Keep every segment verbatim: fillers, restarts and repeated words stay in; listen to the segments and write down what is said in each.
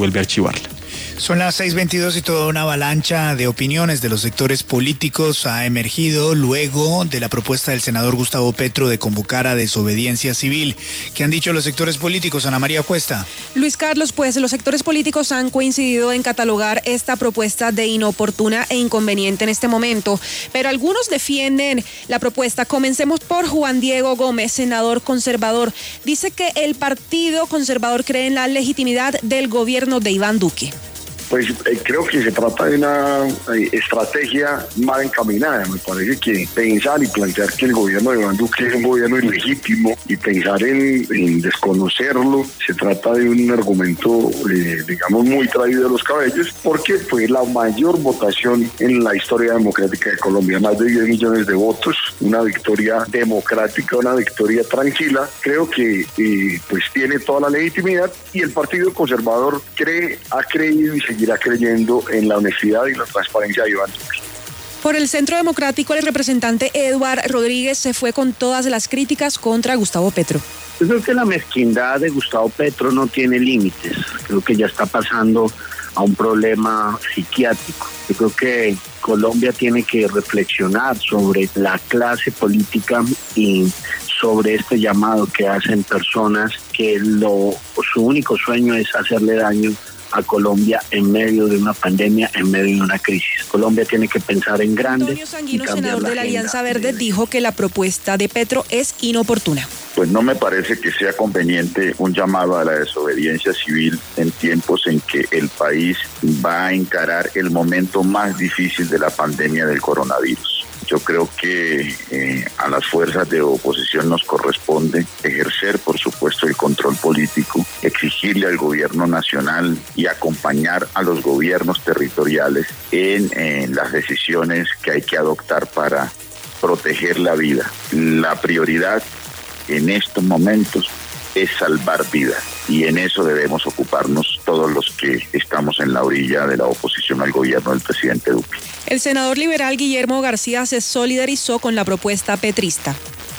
vuelve a archivarla. Son las seis veintidós y toda una avalancha de opiniones de los sectores políticos ha emergido luego de la propuesta del senador Gustavo Petro de convocar a desobediencia civil. ¿Qué han dicho los sectores políticos, Ana María Cuesta? Luis Carlos, pues los sectores políticos han coincidido en catalogar esta propuesta de inoportuna e inconveniente en este momento, pero algunos defienden la propuesta. Comencemos por Juan Diego Gómez, senador conservador. Dice que el Partido Conservador cree en la legitimidad del gobierno de Iván Duque. Pues eh, creo que se trata de una eh, estrategia mal encaminada. Me parece que pensar y plantear que el gobierno de Iván Duque es un gobierno ilegítimo y pensar en, en desconocerlo, se trata de un argumento, eh, digamos, muy traído de los cabellos, porque fue la mayor votación en la historia democrática de Colombia, más de diez millones de votos, una victoria democrática, una victoria tranquila. Creo que eh, pues tiene toda la legitimidad y el Partido Conservador cree, ha creído y seguirá irá creyendo en la honestidad y la transparencia de Iván Duque. Por el Centro Democrático, el representante Eduard Rodríguez se fue con todas las críticas contra Gustavo Petro. Yo creo que la mezquindad de Gustavo Petro no tiene límites. Creo que ya está pasando a un problema psiquiátrico. Yo creo que Colombia tiene que reflexionar sobre la clase política y sobre este llamado que hacen personas que lo, su único sueño es hacerle daño a Colombia en medio de una pandemia, en medio de una crisis. Colombia tiene que pensar en grande. Antonio Sanguino, senador de la Alianza Verde, dijo que la propuesta de Petro es inoportuna. Pues no me parece que sea conveniente un llamado a la desobediencia civil en tiempos en que el país va a encarar el momento más difícil de la pandemia del coronavirus. Yo creo que eh, a las fuerzas de oposición nos corresponde ejercer, por supuesto, el control político, exigirle al gobierno nacional y acompañar a los gobiernos territoriales en, en las decisiones que hay que adoptar para proteger la vida. La prioridad en estos momentos es salvar vidas y en eso debemos ocuparnos todos los que estamos en la orilla de la oposición al gobierno del presidente Duque. El senador liberal Guillermo García se solidarizó con la propuesta petrista.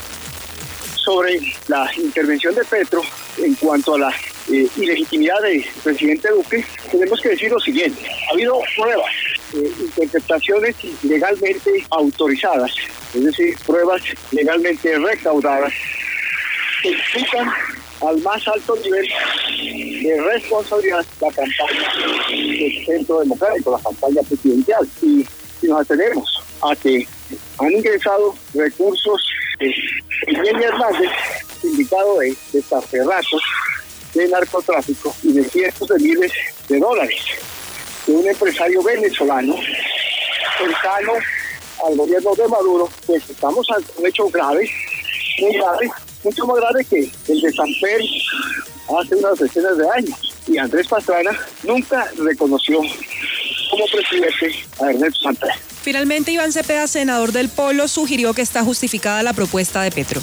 Sobre la intervención de Petro en cuanto a la eh, ilegitimidad del presidente Duque, tenemos que decir lo siguiente: ha habido pruebas, eh, interpretaciones legalmente autorizadas, es decir, pruebas legalmente recaudadas que implican al más alto nivel de responsabilidad la campaña del Centro Democrático, la campaña presidencial. Y si nos atenemos a que han ingresado recursos de Jenny Hernández, sindicado de, de tarterratos, de narcotráfico y de cientos de miles de dólares, de un empresario venezolano cercano al gobierno de Maduro, pues estamos ante un hecho grave, muy grave, mucho más grave que el de Samper hace unas decenas de años. Y Andrés Pastrana nunca reconoció como presidente a Ernesto Samper. Finalmente, Iván Cepeda, senador del Polo, sugirió que está justificada la propuesta de Petro.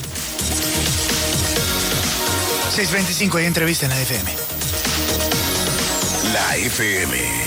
seis veinticinco, hay entrevista en la F M. La F M.